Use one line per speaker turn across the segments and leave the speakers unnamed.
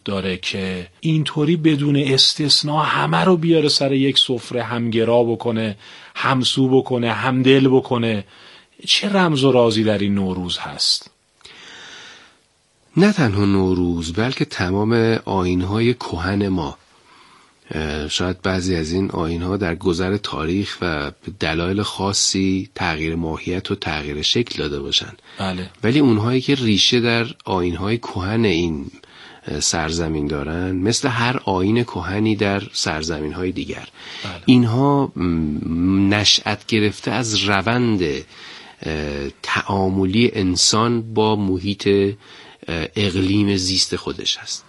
داره که اینطوری بدون استثناء همه رو بیاره سر یک سفره، همگرا بکنه، همسو بکنه، همدل بکنه؟ چه رمز و رازی در این نوروز هست؟
نه تنها نوروز بلکه تمام آیین‌های کهن ما. شاید بعضی از این آیین‌ها در گذر تاریخ و به دلایل خاصی تغییر ماهیت و تغییر شکل داده باشن.
بله.
ولی اونهایی که ریشه در آیین‌های کهن این سرزمین دارن، مثل هر آیین کهنی در سرزمین‌های دیگر،
بله.
اینها نشأت گرفته از روند تعاملی انسان با محیط اقلیم زیست خودش هست.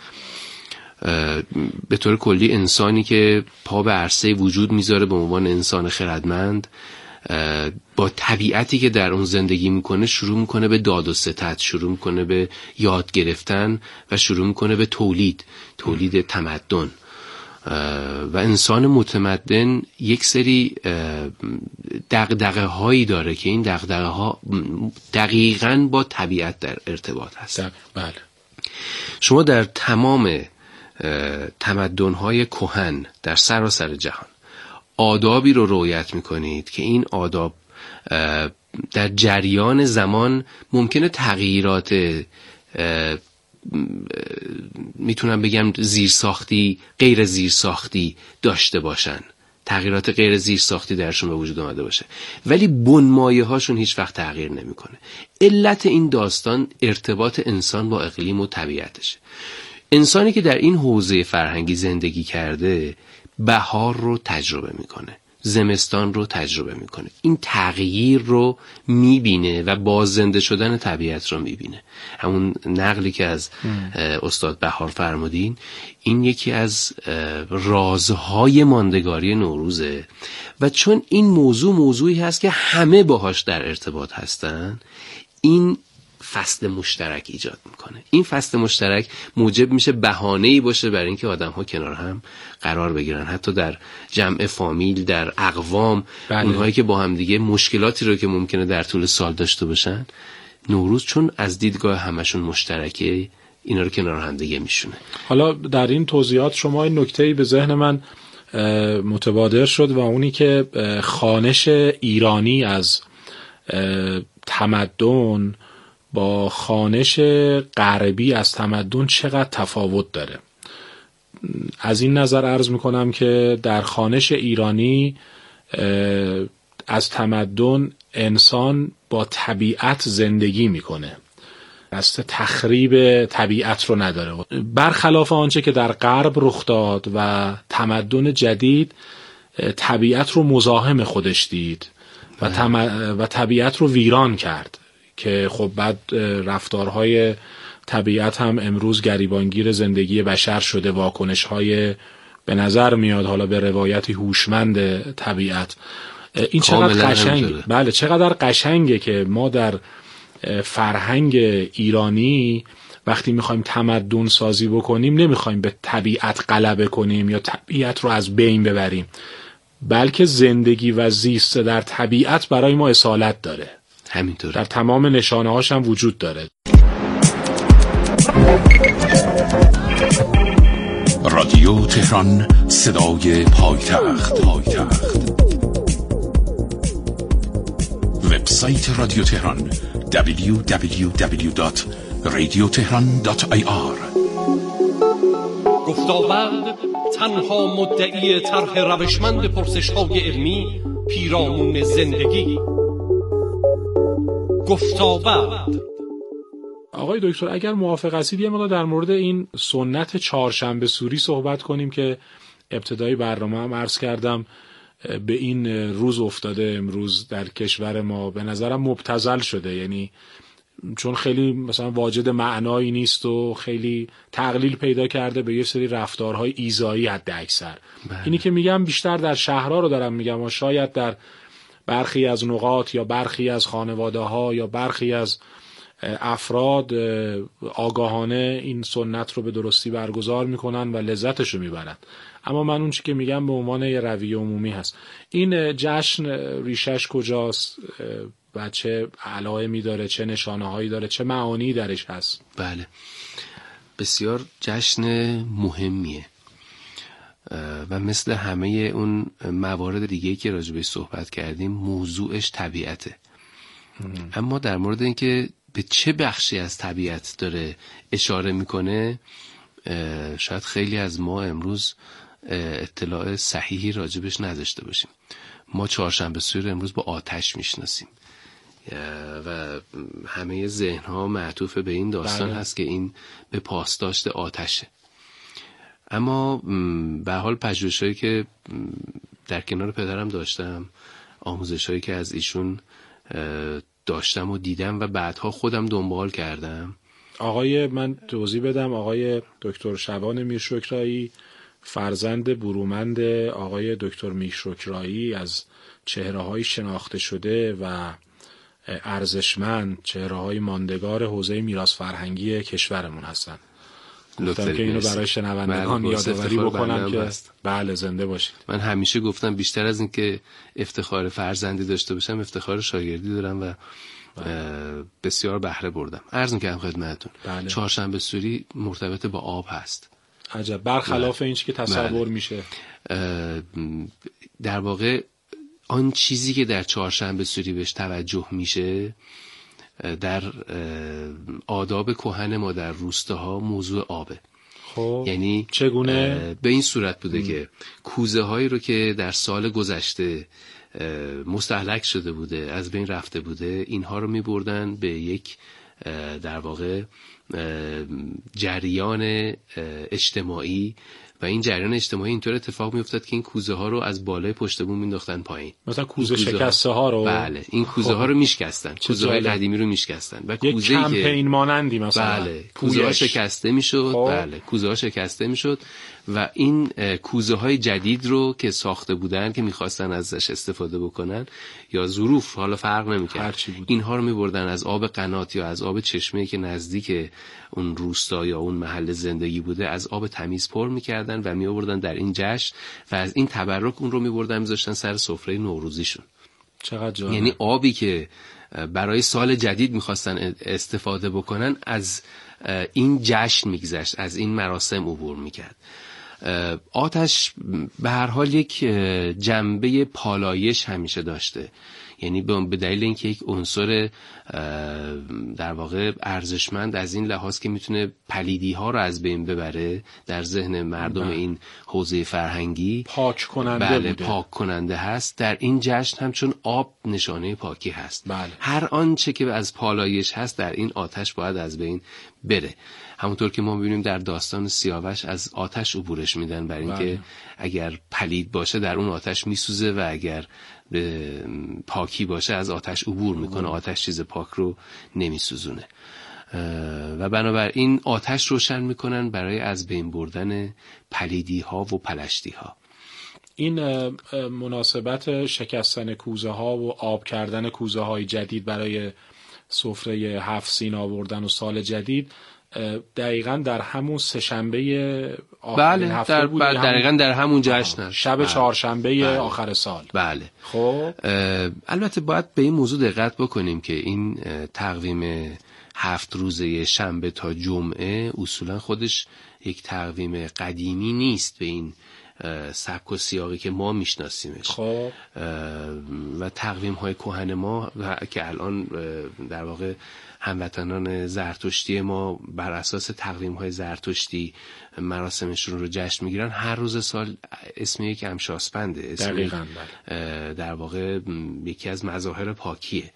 به طور کلی انسانی که پا به عرصه وجود میذاره به عنوان انسان خردمند، با طبیعتی که در اون زندگی میکنه شروع میکنه به داد و ستد، شروع میکنه به یاد گرفتن و شروع میکنه به تولید تمدن. و انسان متمدن یک سری دغدغه هایی داره که این دغدغه ها دقیقاً با طبیعت در ارتباط هست.
بله.
شما در تمام تمدن های کهن در سراسر جهان آدابی رو رعایت میکنید که این آداب در جریان زمان ممکنه تغییرات میتونم بگم زیرساختی غیر زیرساختی داشته باشن، تغییرات غیر زیرساختی درشون به وجود آمده باشه، ولی بنمایه هاشون هیچ وقت تغییر نمیکنه. علت این داستان ارتباط انسان با اقلیم و طبیعتشه. انسانی که در این حوزه فرهنگی زندگی کرده بهار رو تجربه میکنه، زمستان رو تجربه میکنه، این تغییر رو میبینه و باززنده شدن طبیعت رو میبینه. همون نقلی که از استاد بهار فرمودین، این یکی از رازهای ماندگاری نوروزه و چون این موضوعی هست که همه باهاش در ارتباط هستن، این فصل مشترک ایجاد میکنه. این فصل مشترک موجب میشه بهانه‌ای باشه برای اینکه آدم‌ها کنار هم قرار بگیرن، حتی در جمع فامیل، در اقوام.
بله.
اونهایی که با هم دیگه مشکلاتی رو که ممکنه در طول سال داشته باشن، نوروز چون از دیدگاه همشون مشترکه، اینا رو کنار هم دیگه میشونه.
حالا در این توضیحات شما این نکته‌ای به ذهن من متبادر شد و اونی که خوانش ایرانی از تمدن با خوانش غربی از تمدن چقدر تفاوت داره. از این نظر عرض میکنم که در خوانش ایرانی از تمدن انسان با طبیعت زندگی میکنه، قصد تخریب طبیعت رو نداره، برخلاف آنچه که در غرب رخ داد و تمدن جدید طبیعت رو مزاحم خودش دید و طبیعت رو ویران کرد که خب بعد رفتارهای طبیعت هم امروز گریبانگیر زندگی بشر شده، واکنش‌های به نظر میاد حالا به روایتی هوشمند طبیعت. این چقدر قشنگه. بله، چقدر قشنگه که ما در فرهنگ ایرانی وقتی میخوایم تمدن سازی بکنیم نمیخوایم به طبیعت غلبه کنیم یا طبیعت رو از بین ببریم، بلکه زندگی و زیست در طبیعت برای ما اصالت داره.
همینطور
در تمام نشانه هاش هم وجود داره.
رادیو تهران، صدای پایتخت. وبسایت رادیو تهران www.radiotehran.ir.
گفتاورد تنها مدعی طرح روشمند پرسش‌های علمی پیرامون زندگی. گفتاورد.
آقای دکتر اگر موافق هستید یه مقدار در مورد این سنت چهارشنبه سوری صحبت کنیم که ابتدای برنامه هم عرض کردم به این روز افتاده امروز در کشور ما. به نظرم مبتذل شده، یعنی چون خیلی مثلا واجد معنایی نیست و خیلی تقلیل پیدا کرده به یه سری رفتارهای ایذایی حد اکثر. اینی که میگم بیشتر در شهرها رو دارم میگم و شاید در برخی از نقاط یا برخی از خانواده ها یا برخی از افراد آگاهانه این سنت رو به درستی برگزار میکنن و لذتش رو میبرن، اما من اون چی که میگم به عنوان یه رویه عمومی هست. این جشن ریشش کجاست و چه علائمی داره، چه نشانه هایی داره، چه معانی درش هست؟
بله، بسیار جشن مهمیه و مثل همه اون موارد دیگه که راجع بهش صحبت کردیم موضوعش طبیعته. اما در مورد اینکه به چه بخشی از طبیعت داره اشاره میکنه شاید خیلی از ما امروز اطلاع صحیحی راجبش نداشته باشیم. ما چهارشنبه سوری رو امروز با آتش میشناسیم و همه ذهنها معطوف به این داستان هست که این به پاسداشت آتشه. اما به حال پژوهش‌هایی که در کنار پدرم داشتم، آموزش‌هایی که از ایشون داشتم و دیدم و بعدها خودم دنبال کردم.
من توضیح بدم، آقای دکتر شبان میرشکرایی فرزند برومند آقای دکتر میرشکرایی از چهره‌های شناخته شده و ارزشمند، چهره‌های ماندگار حوزه میراث فرهنگی کشورمون هستن. گفتم که اینو برای شنوندگان یادآوری بکنم که بله زنده باشید.
من همیشه گفتم بیشتر از این که افتخار فرزندی داشته باشم افتخار شاگردی دارم و بسیار بهره بردم. عرض می‌کنم خدمتتون چهارشنبه سوری مرتبط با آب هست.
عجب، برخلاف این چیزی که تصور میشه.
در واقع آن چیزی که در چهارشنبه سوری بهش توجه میشه در آداب کهن ما در روستاها موضوع آبه.
خب
یعنی
چگونه؟
به این صورت بوده که کوزه هایی رو که در سال گذشته مستهلک شده بوده، از بین رفته بوده، اینها رو می بردن به یک در واقع جریان اجتماعی و این جریان اجتماعی اینطور اتفاق میافتاد که این کوزه ها رو از بالای پشت بوم مینداختن پایین.
مثلا کوزه شکسته ها رو
بله این کوزه ها رو میشکستن، کوزه های قدیمی رو میشکستن و
کوزه ای که کمپین مانندی مثلا
بله کوزه ها شکسته میشد. بله کوزه ها شکسته میشد و این کوزه های جدید رو که ساخته بودن که میخواستن ازش استفاده بکنن یا ظروف حالا فرق نمیکرد اینها رو میبردن از آب قنات یا از آب چشمه‌ای که نزدیک اون روستا یا اون محل زندگی بوده از آب تمیز پر میکردن و میآوردن در این جشن و از این تبرک اون رو میبردن میذاشتن سر سفره نوروزیشون.
چقدر جالب.
یعنی آبی که برای سال جدید میخواستن استفاده بکنن از این جشن میگذشت، از این مراسم عبور میکرد. آتش به هر حال یک جنبه پالایش همیشه داشته، یعنی به دلیل اینکه یک عنصر در واقع ارزشمند از این لحاظ که میتونه پلیدی ها رو از بین ببره در ذهن مردم این حوزه فرهنگی،
پاک کننده بوده.
پاک کننده هست. در این جشن هم چون آب نشانه پاکی هست،
بله.
هر آنچه که از پالایش هست در این آتش باید از بین بره. همونطور که ما می‌بینیم در داستان سیاوش از آتش عبورش میدن برای اینکه اگر پلید باشه در اون آتش میسوزه و اگر پاکی باشه از آتش عبور میکنه، آتش چیز پاک رو نمیسوزونه و بنابراین آتش روشن میکنن برای از بین بردن پلیدی ها و پلشتی ها.
این مناسبت شکستن کوزه ها و آب کردن کوزه های جدید برای سفره 7 سین آوردن و سال جدید دقیقاً در همون سه‌شنبه آخر هفته بود.
دقیقاً در همون جشن
شب چهارشنبه آخر سال.
بله.
خب
البته باید به این موضوع دقت بکنیم که این تقویم 7 روزه شنبه تا جمعه اصولاً خودش یک تقویم قدیمی نیست به این سبک و سیاقی که ما میشناسیمش.
خب
و تقویم های کهن ما که الان در واقع هموطنان زرتشتی ما بر اساس تقویم های زرتشتی مراسمشون رو جشن میگیرن، هر روز سال اسم یک امشاسپنده، اسم در واقع یکی از مظاهر پاکیه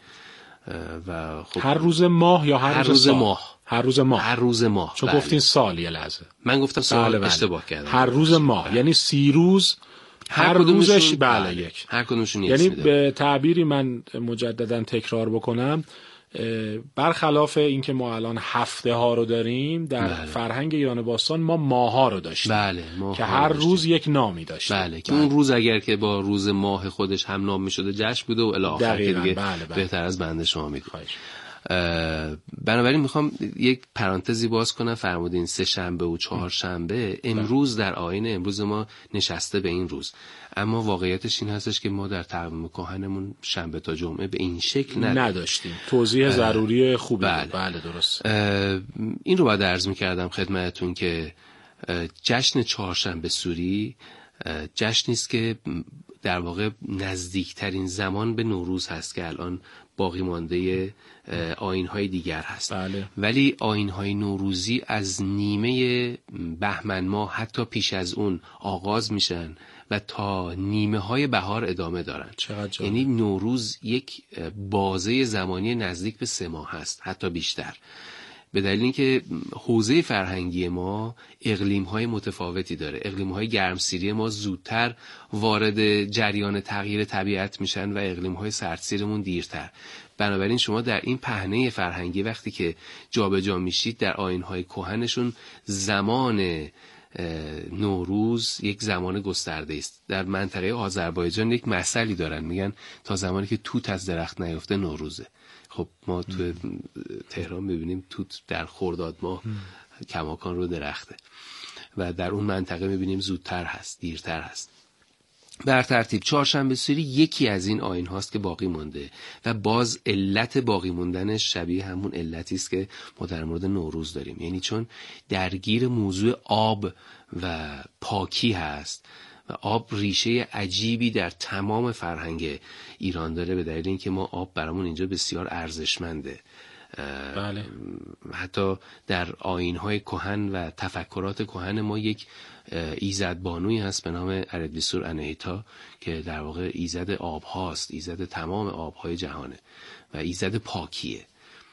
و خب
هر روز ماه یا هر روز
ماه؟
هر روز ماه چون گفتین سال یه لحظه
من گفتم سال اشتباه کردم.
هر روز ماه یعنی 30 روز هر روزش یک
هر کدومشون
یعنی به تعبیری من مجددا تکرار بکنم، برخلاف اینکه ما الان هفته ها رو داریم در فرهنگ ایران باستان ما ماه ها رو داشتیم که هر روز یک نامی داشتیم.
که اون روز اگر که با روز ماه خودش هم نام می شده جشن بوده و الی آخر که دیگه بهتر از بنده شما میگه. بنابراین میخوام یک پرانتزی باز کنم. فرمودین سه شنبه و چهار شنبه امروز در آیین امروز ما نشسته به این روز، اما واقعیتش این هستش که ما در تقویم کهنمون شنبه تا جمعه به این شکل
نداشتیم. توضیح ضروری خوبی. بله درست.
این رو باید عرض میکردم خدمتتون که جشن چهارشنبه سوری جشنی است که در واقع نزدیکترین زمان به نوروز هست که الان باقی مانده آیین‌های دیگر هست.
بله.
ولی آیین‌های نوروزی از نیمه بهمن ماه حتی پیش از اون آغاز میشن و تا نیمه های بهار ادامه دارن. یعنی نوروز یک بازه زمانی نزدیک به 3 ماه هست، حتی بیشتر، به دلیل اینکه حوزه فرهنگی ما اقلیم‌های متفاوتی داره. اقلیم‌های گرمسیری ما زودتر وارد جریان تغییر طبیعت میشن و اقلیم‌های سردسیرمون دیرتر. بنابراین شما در این پهنه فرهنگی وقتی که جابجا میشید در آیین‌های کهنشون زمان نوروز یک زمان گسترده است. در منطقه آذربایجان یک مثلی دارن، میگن تا زمانی که توت از درخت نیفته نوروزه. خب ما تو تهران میبینیم توت در خرداد ماه کماکان رو درخته و در اون منطقه میبینیم زودتر هست، دیرتر هست. بر ترتیب چهارشنبه سوری یکی از این آیین هاست که باقی مونده و باز علت باقی موندنش شبیه همون علتی است که ما در مورد نوروز داریم، یعنی چون درگیر موضوع آب و پاکی هست و آب ریشه عجیبی در تمام فرهنگ ایران داره، به دلیل اینکه ما آب برامون اینجا بسیار ارزشمنده.
بله.
حتی در آیین‌های کهن و تفکرات کهن ما یک ایزدبانوی هست به نام اردبیسور انهیتا که در واقع ایزد آب هاست، ایزد تمام آب‌های جهانه و ایزد پاکیه.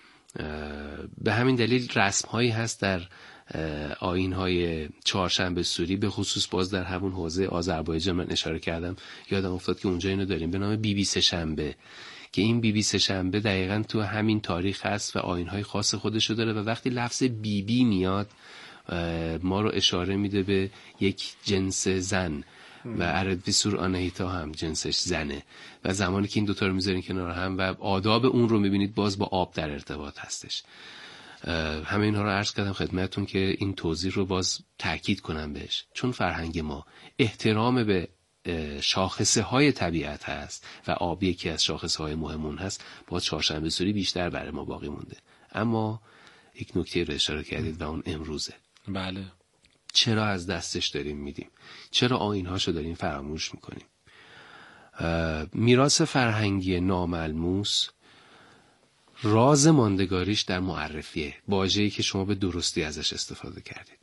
به همین دلیل رسم‌هایی هست در آیین‌های چهارشنبه سوری، به خصوص باز در همون حوزه آذربایجان من اشاره کردم، یادم افتاد که اونجا اینو داریم به نام بیبی سه شنبه که این بیبی سه شنبه دقیقاً تو همین تاریخ هست و آیین‌های خاص خودشو داره و وقتی لفظ بیبی میاد ما رو اشاره میده به یک جنس زن و اردبیسور آنهیتا هم جنسش زنه و زمانی که این دوتا رو میذارین کنار هم و آداب اون رو میبینید باز با آب در ارتباط هستش. همه اینها رو عرض کردم خدمتتون که این توضیح رو باز تأکید کنم بهش، چون فرهنگ ما احترام به شاخصه های طبیعت هست و آب یکی از شاخصه های مهمون هست، باز چهارشنبه سوری بیشتر برای ما باقی مونده. اما یک نکته رو اشاره کردید و اون امروزه.
بله.
چرا از دستش داریم میدیم؟ چرا آیین‌هاشو داریم فراموش میکنیم؟ میراث فرهنگی ناملموس راز ماندگاریش در معرفیه، واژه‌ای که شما به درستی ازش استفاده کردید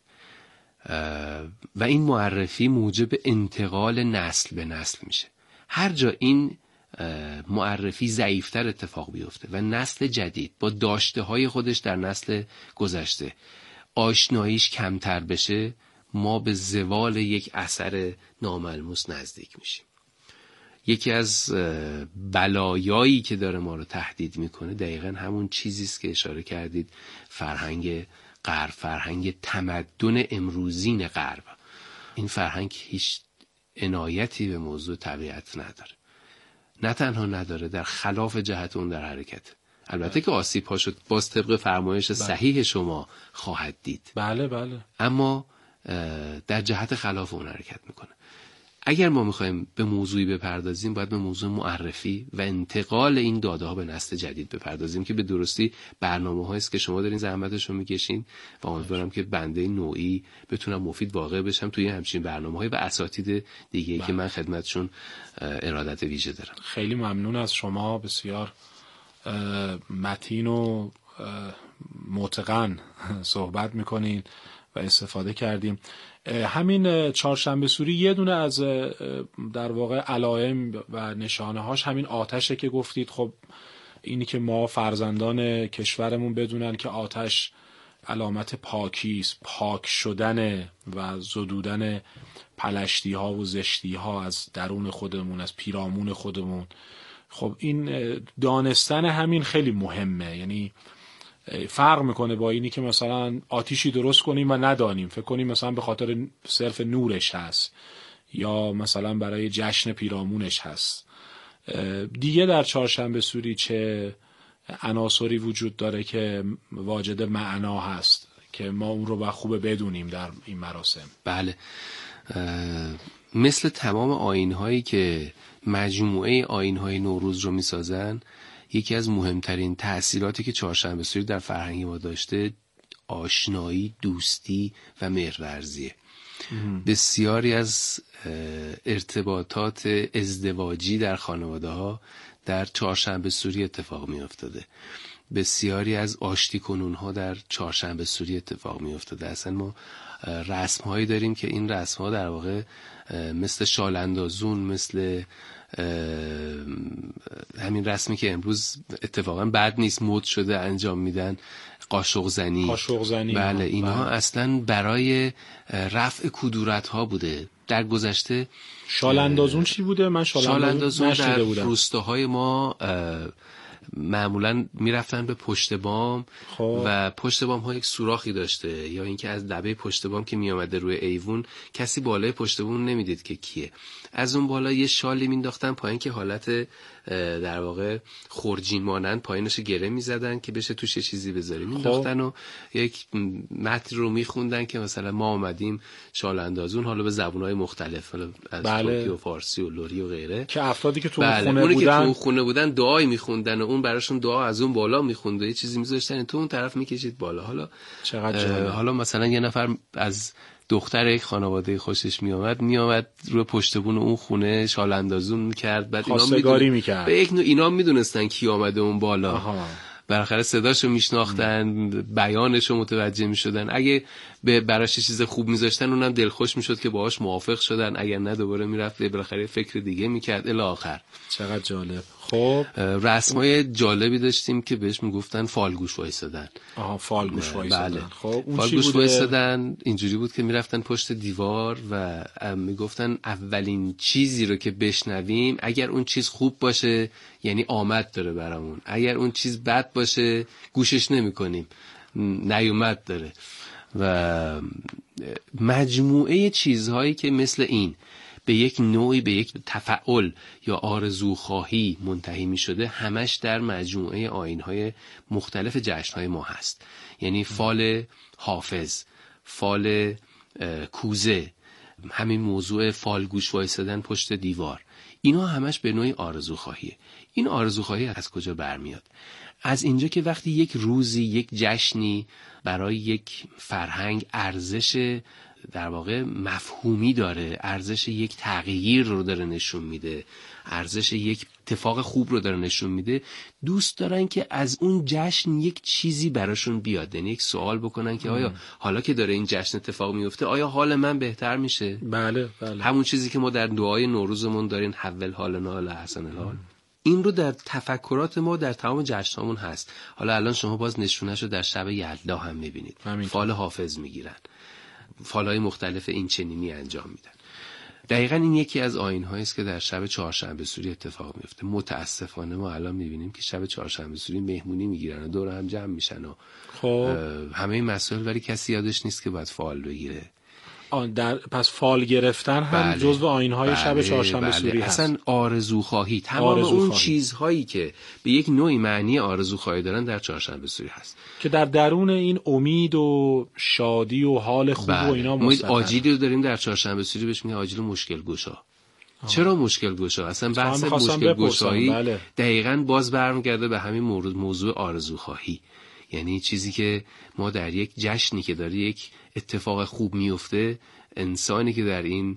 و این معرفی موجب انتقال نسل به نسل میشه. هر جا این معرفی ضعیفتر اتفاق بیفته و نسل جدید با داشته های خودش در نسل گذشته آشناییش کمتر بشه، ما به زوال یک اثر ناملموس نزدیک میشیم. یکی از بلایایی که داره ما رو تهدید میکنه دقیقاً همون چیزیست که اشاره کردید، فرهنگ غرب، فرهنگ تمدن امروزین غرب. این فرهنگ هیچ عنایتی به موضوع طبیعت نداره، نه تنها نداره، در خلاف جهت اون در حرکت. البته که آسیب ها شد باز طبق فرمایش صحیح شما خواهد دید.
بله بله.
اما در جهت خلاف اون حرکت میکنه. اگر ما میخوایم به موضوعی بپردازیم باید به موضوع معرفی و انتقال این داده ها به نسل جدید بپردازیم که به درستی برنامه هاییست که شما دارین زحمتش رو میکشین و امیدوارم که بنده نوعی بتونم مفید واقع بشم توی همچین برنامه های و اساتید دیگه‌ای که من خدمتشون ارادت ویژه دارم.
خیلی ممنون از شما، بسیار متین و متقن صحبت میکنین و استفاده کردیم. همین چهارشنبه سوری یه دونه از در واقع علائم و نشانه هاش همین آتشه که گفتید. خب اینی که ما فرزندان کشورمون بدونن که آتش علامت پاکیست، پاک شدن و زدودن پلشتی ها و زشتی ها از درون خودمون، از پیرامون خودمون. خب این دانستن همین خیلی مهمه، یعنی فرق میکنه با اینی که مثلا آتیشی درست کنیم و ندانیم، فکر کنیم مثلا به خاطر صرف نورش هست یا مثلا برای جشن پیرامونش هست. دیگه در چهارشنبه سوری چه عناصری وجود داره که واجد معنا هست که ما اون رو باید خوبه بدونیم در این مراسم.
بله، مثل تمام آیین‌هایی که مجموعه آیین‌های نوروز رو می‌سازن، یکی از مهمترین تأثیراتی که چهارشنبه سوری در فرهنگ ما داشته آشنایی، دوستی و مهرورزیه. بسیاری از ارتباطات ازدواجی در خانواده‌ها در چهارشنبه سوری اتفاق می‌افتاده. بسیاری از آشتی کنون‌ها در چهارشنبه سوری اتفاق می‌افتاده. اصلا ما رسم‌هایی داریم که این رسم‌ها در واقع مثل شالاندازون، مثل همین رسمی که امروز اتفاقا بد نیست مد شده انجام میدن، قاشق زنی. بله، اینها اصلا برای رفع کدورت‌ها بوده. در گذشته
شالاندازون چی بوده؟ من
شالاندازون در
بودم.
روستاهای ما معمولا میرفتن به پشت بام و پشت بام ها یک سوراخی داشته، یا اینکه از لبه پشت بام که میامده روی ایوون کسی بالای پشت بام نمیدید که کیه، از اون بالا یه شالی مینداختن پایین که حالت در واقع خورجین مانند پایینش گره میزدن که بشه توش چیزی بذاریم مینداختن و یک متن رو میخوندن که مثلا ما آمدیم شالاندازون، حالا به زبونهای مختلف، حالا از ترکی و فارسی و لری و غیره،
که افرادی که تو
خونه بودن دعایی میخوندن و اون براشون دعا از اون بالا میخوند و یه چیزی میذاشتن تو اون طرف میکشید بالا. حالا حالا مثلا یه نفر از دختر یک خانواده خوشش میامد روی پشت بون اون خونه شالاندازون میکرد، بعد اینا به یک نوع اینا میدونستن کی آمده اون بالا. بالاخره صداشو میشناختن، بیانشو متوجه میشدن، اگه براش چیز خوب میذاشتن اونم دلخوش میشد که باهاش موافق شدن، اگر نه دوباره میرفت بالاخره فکر دیگه میکرد الی آخر.
چقدر جالب. خب
رسمای جالبی داشتیم که بهش میگفتن فالگوش وایسادن.
فالگوش وایسادن.
بله.
خب اون
فالگوش وایسادن اینجوری بود که میرفتن پشت دیوار و میگفتن اولین چیزی رو که بشنویم اگر اون چیز خوب باشه یعنی آمد داره برامون، اگر اون چیز بد باشه گوشش نمی‌کنیم، نیومد داره. و مجموعه چیزهایی که مثل این به یک نوعی به یک تفعول یا آرزوخواهی منتهی می شده همش در مجموعه آیین‌های مختلف جشن‌های ما هست. یعنی فال حافظ، فال کوزه، همین موضوع فال گوش وایسادن پشت دیوار، اینا همش به نوعی آرزوخواهیه. این آرزوخواهی از کجا برمیاد؟ از اینجا که وقتی یک روزی، یک جشنی برای یک فرهنگ ارزش در واقع مفهومی داره، ارزش یک تغییر رو داره نشون میده، ارزش یک اتفاق خوب رو داره نشون میده، دوست دارن که از اون جشن یک چیزی براشون بیاد، یعنی یک سوال بکنن که آیا حالا که داره این جشن اتفاق میفته آیا حال من بهتر میشه؟
بله.
همون چیزی که ما در دعای نوروزمون دارین حول حالنا الی احسن الحال، این رو در تفکرات ما در تمام جشنامون هست. حالا الان شما باز نشونه‌شو در شب یلدا هم میبینید، فال حافظ میگیرن، فال‌های مختلف این چنینی انجام میدن. دقیقاً این یکی از آیین‌هایی است که در شب چهارشنبه سوری اتفاق میفته. متاسفانه ما الان میبینیم که شب چهارشنبه سوری مهمونی میگیرن و دور هم جمع میشن و
خب
همه این مسائل، ولی کسی یادش نیست که باید فال بگیره.
پس فال گرفتن هم جزو آیین‌های شب چهارشنبه سوری هست.
اصلا آرزوخواهی، تمام اون چیزهایی که به یک نوعی معنی آرزوخواهی دارن در چهارشنبه سوری هست
که در درون این امید و شادی و حال خوب و اینا
مستقر. ما آجیلی رو داریم در چهارشنبه سوری بهش میگن آجیل مشکل گشا. چرا مشکل گشا؟ اصلا بحث مشکل گشایی دقیقاً باز برمیگرده به همین موضوع آرزوخواهی. یعنی چیزی که ما در یک جشنی که داره یک اتفاق خوب میفته، انسانی که در این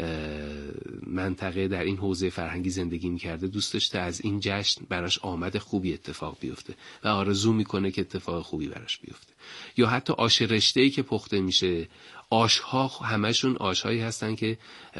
منطقه، در این حوزه فرهنگی زندگی میکرده دوست داشته از این جشن براش آمد خوبی اتفاق بیفته و آرزو میکنه که اتفاق خوبی براش بیفته. یا حتی آش رشته‌ای که پخته میشه، آشها همشون آشهایی هستن که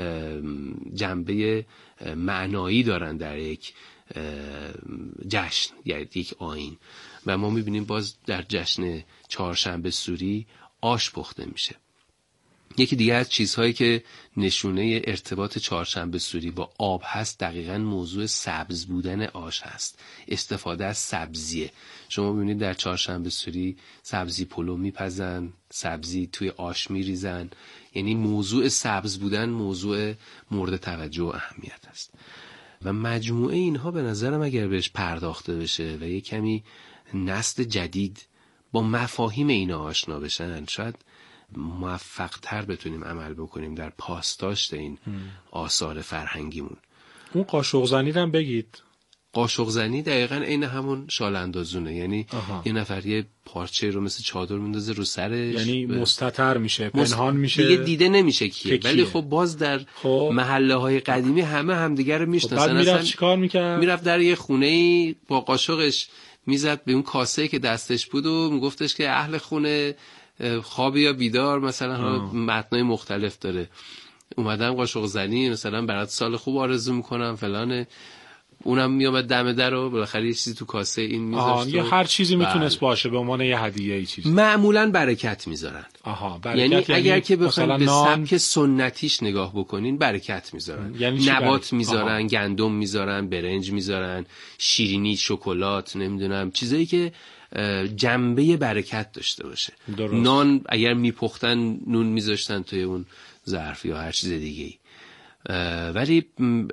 جنبه معنایی دارن در یک جشن یا یک آیین. و ما میبینیم باز در جشن چهارشنبه سوری آش پخته میشه. یکی دیگه از چیزهایی که نشونه ارتباط چهارشنبه سوری با آب هست دقیقاً موضوع سبز بودن آش هست، استفاده از سبزیه. شما ببینید در چهارشنبه سوری سبزی پلو میپزن، سبزی توی آش میریزن، یعنی موضوع سبز بودن موضوع مورد توجه و اهمیت است. و مجموعه اینها به نظرم اگر بهش پرداخته بشه و یه کمی نسل جدید با مفاهیم اینا آشنا بشن، شاید موفق تر بتونیم عمل بکنیم در پاسداشت این آثار فرهنگیمون.
اون قاشق زنی رو هم بگید.
قاشق زنی دقیقاً عین همون شال اندازونه، یعنی یه نفر یه پارچه رو مثل چادر میندازه رو سرش،
یعنی مستتر میشه، پنهان میشه،
دیگه دیده نمیشه کیه. ولی خب باز در محله های قدیمی همه همدیگه رو میشناسن.
بعد میرفت چیکار میکرد؟
میرفت در یه خونه‌ای با قاشقش میزد به اون کاسه‌ای که دستش بود و میگفتش که اهل خونه خوابی یا بیدار، مثلا متنای مختلف داره، اومدم قاشق زنی، مثلا برات سال خوب آرزو میکنم فلانه. اونم میامد دم در و بالاخره یه چیزی تو کاسه این میذاشت،
یا هر چیزی میتونست باشه به عنوان یه هدیه ای چیزی.
معمولا برکت میذارن.
برکت
یعنی اگر که بخواید به سبک سنتیش نگاه بکنین برکت میذارن.
یعنی
نبات میذارن، گندم میذارن، برنج میذارن، شیرینی، شکلات، نمیدونم چیزایی که جنبه برکت داشته باشه.
درست.
نان اگر میپختن نون میذاشتن توی اون ظرف یا هر چیز دیگه ای. ولی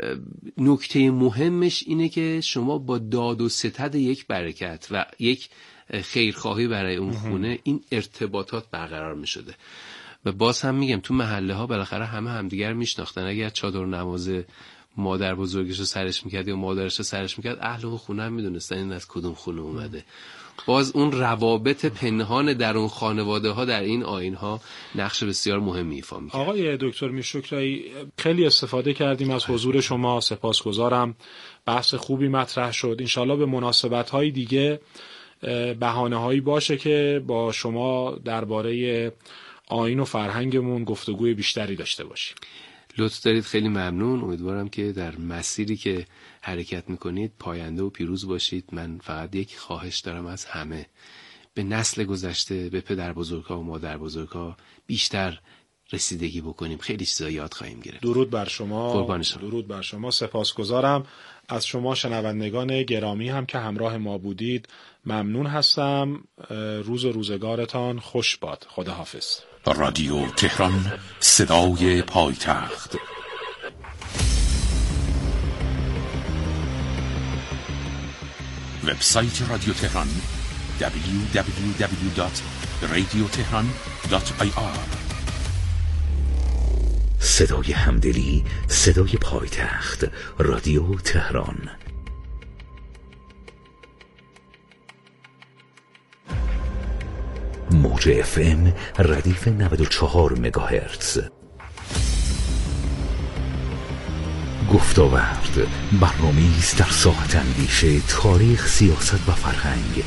نکته مهمش اینه که شما با داد و ستد یک برکت و یک خیرخواهی برای اون خونه این ارتباطات برقرار می شده. و باز هم میگم تو محله ها بالاخره همه همدیگر میشناختن. اگر چادر نماز مادر بزرگش رو سرش میکرد یا مادرش رو سرش میکرد، اهل اون خونه هم میدونستن این از کدوم خونه اومده. باز اون روابط پنهان در اون خانواده ها در این آیین ها نقش بسیار مهمی ایفا می‌کنه.
آقای دکتر میرشکرایی، خیلی استفاده کردیم از حضور شما، سپاسگزارم. بحث خوبی مطرح شد. انشالله به مناسبت های دیگه بهانه هایی باشه که با شما درباره آیین و فرهنگمون گفتگوی بیشتری داشته باشیم.
لطف دارید، خیلی ممنون. امیدوارم که در مسیری که حرکت میکنید پاینده و پیروز باشید. من فقط یک خواهش دارم از همه، به نسل گذشته، به پدر بزرگها و مادر بزرگها بیشتر رسیدگی بکنیم. خیلی چیزا یاد خواهیم گرفت.
درود بر شما.
قربان شما.
درود بر شما. سپاسگزارم از شما شنوندگان گرامی هم که همراه ما بودید. ممنون هستم. روز و روزگارتان خوش باد. خداحافظ.
رادیو تهران، صدای پایتخت. وبسایت رادیو تهران www.radiotehran.ir.
صدای همدلی، صدای پایتخت، رادیو تهران. موج FM ردیف 94 مگاهرتز. گفتاورد، برنامه‌ای است در ساحت اندیشه، تاریخ، سیاست و فرهنگ.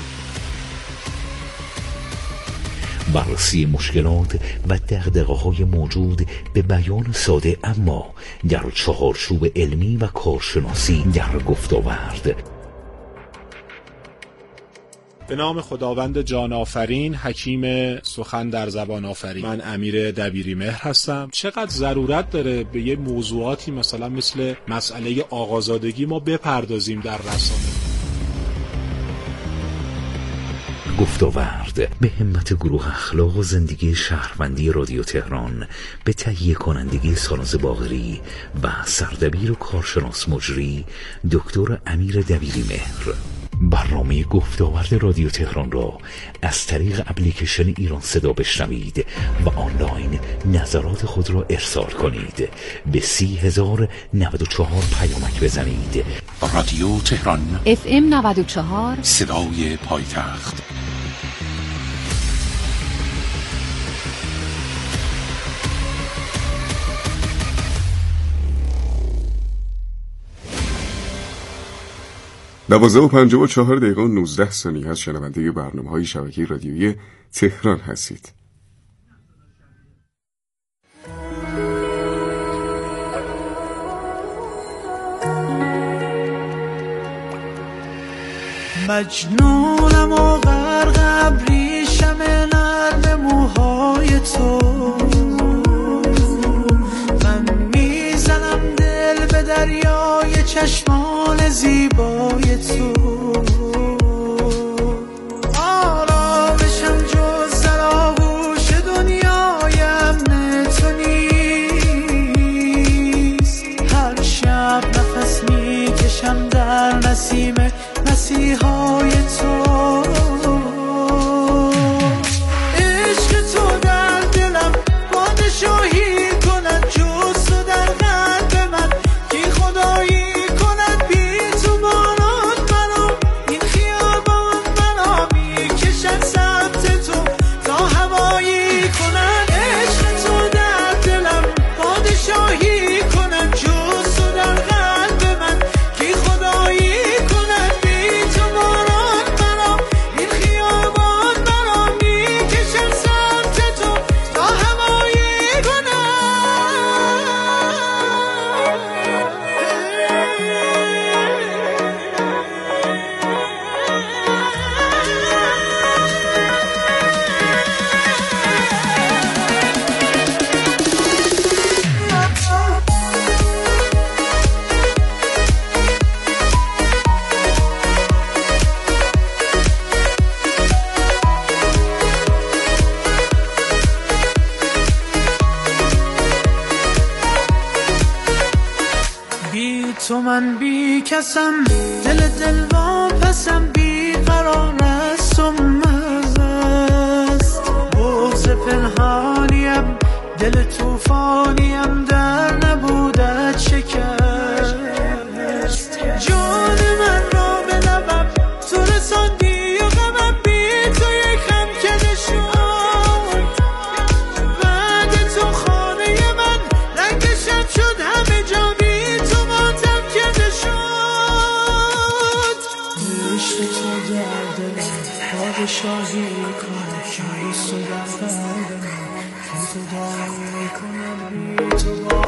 بررسی مشکلات و دغدغه‌های موجود به بیان ساده اما در چهارچوب علمی و کارشناسی در گفتاورد.
به نام خداوند جان آفرین، حکیم سخن در زبان آفرین. من امیر دبیری مهر هستم. چقدر ضرورت داره به یه موضوعاتی مثلا مثل مسئله آقازادگی ما بپردازیم در رسانه.
گفتاورد به همت گروه اخلاق و زندگی شهروندی رادیو تهران به تهیه کنندگی ساناز باقری و سردبیر و کارشناس مجری دکتر امیر دبیری مهر. برنامه گفتاورد رادیو تهران را از طریق اپلیکیشن ایران صدا بشنوید و آنلاین نظرات خود را ارسال کنید. به 30,094 پیامک بزنید.
رادیو تهران
FM 94
صدای پایتخت.
دوازده و 54 دقیقه و 19 ثانیه از شنونده برنامه‌های شبکه رادیویی تهران هستید.
مجنونم و غرق ابریشم نرم موهای تو، من میزنم دل به دریای چشمان زیبای تو. آرامشم جز در آغوش دنیای امن تو نیست. هر شب نفس میکشم تو من بی کسم، دل واپسم، بی قرار است و مزه است. بغض پنهانیم، دل توفانیم، در نبودت شکست. جان من را به لبم تو رساندی و غمم بی تو یک خم کده شد. بعد تو خانه من رنگشم شد، همه جا بی تو ماتم کده شد. عشق تو در دلم پادشاهی کنم، کیست و در قلب من که تو داری کنم بی تو با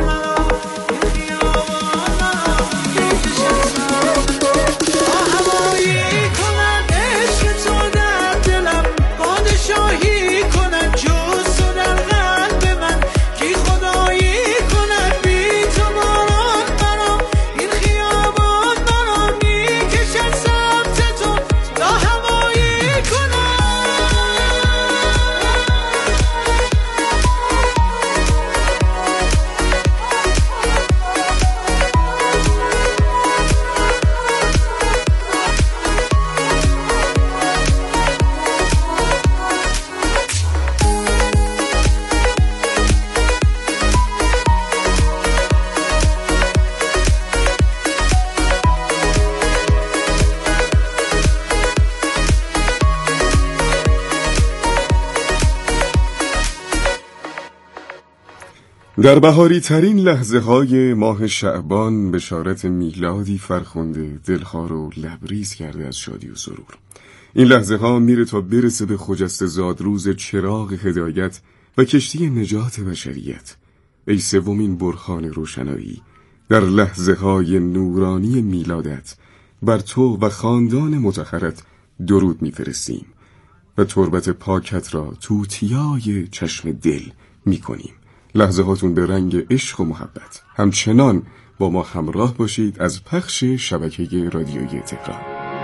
در بهاری ترین لحظه های ماه شعبان بشارت میلادی فرخنده دلها رو لبریز کرده از شادی و سرور. این لحظه ها میره تا برسه به خجسته زادروز چراغ هدایت و کشتی نجات بشریت. ای سومین برهان روشنایی، در لحظه های نورانی میلادت بر تو و خاندان مطهرت درود میفرستیم و تربت پاکت را توتیای چشم دل میکنیم. لحظه هاتون به رنگ عشق و محبت. همچنان با ما همراه باشید از پخش شبکه رادیویی تهران.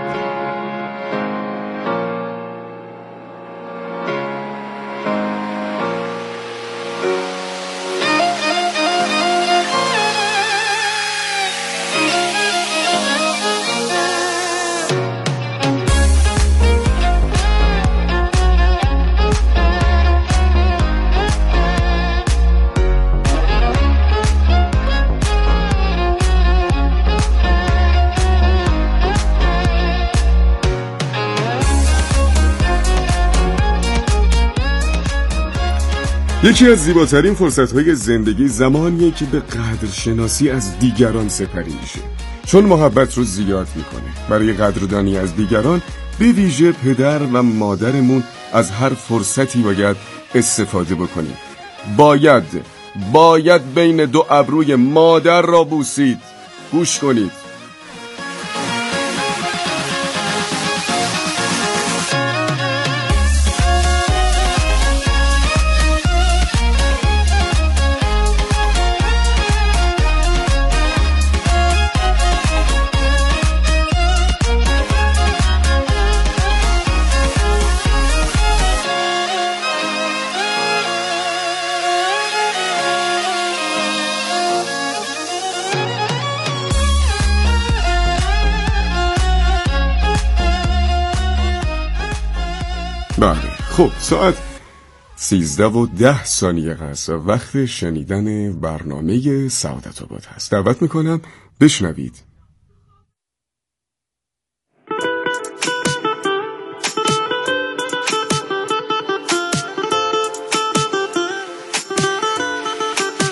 یکی از زیباترین فرصت‌های زندگی زمانیه که به قدرشناسی از دیگران سپری میشه، چون محبت رو زیاد میکنه. برای قدردانی از دیگران، به ویژه پدر و مادرمون، از هر فرصتی باید استفاده بکنیم. باید بین دو ابروی مادر را بوسید. گوش کنید. بله، خب ساعت 13:10 هست و وقت شنیدن برنامه سعادت آباد هست. دعوت میکنم بشنوید